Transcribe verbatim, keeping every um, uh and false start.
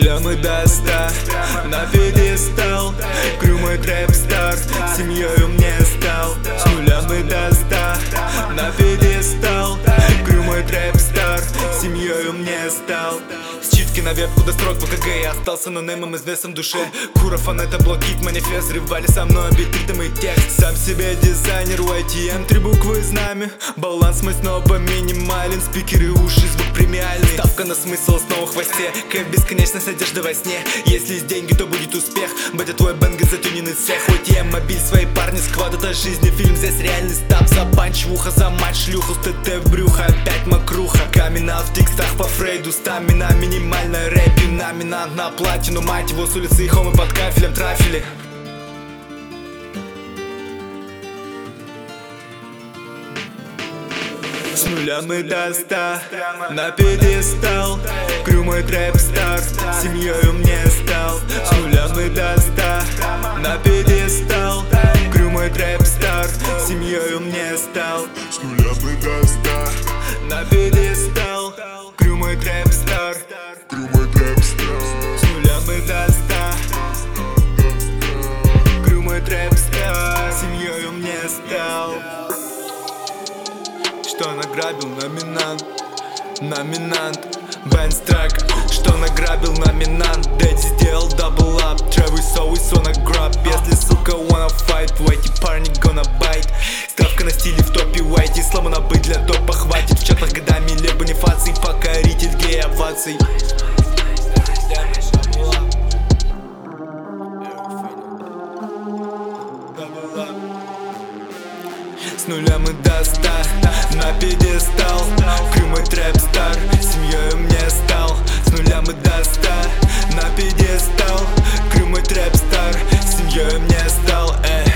нуля мы до ста, на пьедестал. Крю мой трэп-стар, семьёю мне стал. С нуля мы до ста, на пьедестал. Крю мой трэп-стар, семьёю мне стал. Читки на вебку до строк в ВКГ. Я остался нонеймом известным в душе. Куров, фан, это блокит, манифест. Взрывали со мной бит, ритм и текст. Сам себе дизайнер, уай ти эм, три буквы знамя. Баланс мой снова минимален. Спикеры, уши, звук премиальный. Ставка на смысл, снова в хвосте. Кэп, бесконечность, одежда во сне. Если есть деньги, то будет успех. Батя, твой бэнг, затюненный цех. уай ти эм, мобиль, свои парни, сквад. Это жизнь, фильм, здесь реальный стаб. За панч в ухо, за матч, шлюху. С ТТ в брюхо, опять мокруха. Камина в текстах по Фрейду. Стамина, минимальная рэп, номинант на платину. Мать его, с улицы и хомы под кафелем трафили. С нуля мы до ста, на пьедестал. Крю мой трэп-стар, семьёю мне стал. С нуля мы до ста, на пьедестал. Крю мой трэп-стар, семьёю мне стал. С нуля мы до ста, на пьедестал. Крю мой трэп-стар, крю мой трэп-стар. с нуля мы до ста, крю мой трэп-стар, семьёю мне стал. Что награбил номинант, номинант Бенс трек, что награбил номинант. Дэдди сделал дабл ап, Travis always on a grab. Если сука wanna fight, эти парни gonna bite. Ставка на стиле в топе уайти, сломано быть для топа хватит. В чатах годами лев бонифаций, покоритель гей оваций. С нуля мы до ста, на пьедестал. Крю мой трэп-стар, семьёю мне стал. С нуля мы до ста, на пьедестал. Крю мой трэп-стар, семьёю мне стал. Эй.